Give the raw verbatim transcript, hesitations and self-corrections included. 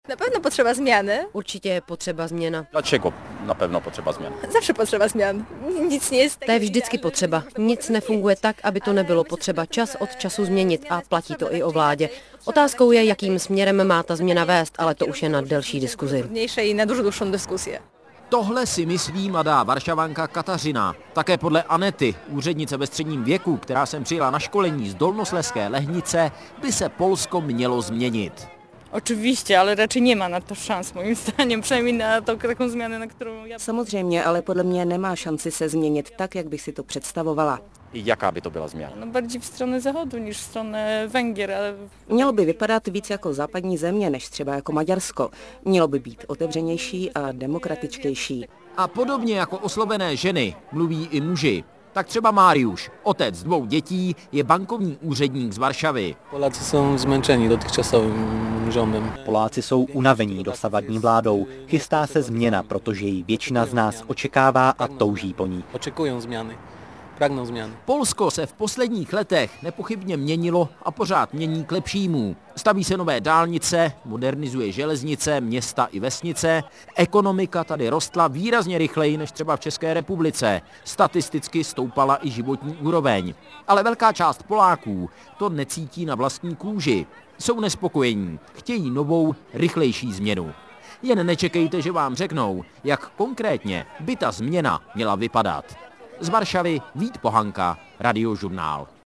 Na pewno potrzeba zmiany. Určitě je potřeba změna. Dlaczego na pewno potrzeba zmian? Zawsze potrzeba zmian. Nic nie jest. To je vždycky potřeba. Nic nefunguje tak, aby to nebylo potřeba čas od času změnit a platí to i o vládě. Otázkou je, jakým směrem má ta změna vést, ale to už je na delší diskuzi. I na dużo dłuższą dyskusję. Tohle si myslí mladá Varšavanka Kateřina. Také podle Anety, úřednice ve středním věku, která sem přijela na školení z Dolnoslezské Lehnice, by se Polsko mělo změnit. Oczywiście, ale raczej nie ma na to szans, moim zdaniem, przynajmniej na to, taką zmianę, na którą ja... Samozřejmě, ale podle mě nemá šanci se změnit tak, jak bych si to představovala. I jaka by to byla změna? No bardziej w stronę zachodu niż w stronę Węgier, ale... Mělo by vypadat víc jako západní země, než třeba jako Maďarsko. Mělo by být otevřenější a demokratičtější. A podobně jako oslovené ženy mluví i muži. Tak třeba Mariusz, otec dvou dětí, je bankovní úředník z Varšavy. Poláci jsou zmenšení dotychčasovým rządem. Poláci jsou unavení dosavadní vládou. Chystá se změna, protože ji většina z nás očekává a touží po ní. Očekují změny. Pragnou změny. Polsko se v posledních letech nepochybně měnilo a pořád mění k lepšímu. Staví se nové dálnice, modernizuje železnice, města i vesnice. Ekonomika tady rostla výrazně rychleji než třeba v České republice. Statisticky stoupala i životní úroveň. Ale velká část Poláků to necítí na vlastní kůži. Jsou nespokojení, chtějí novou, rychlejší změnu. Jen nečekejte, že vám řeknou, jak konkrétně by ta změna měla vypadat. Z Varšavy Vít Pohanka, Radiožurnál.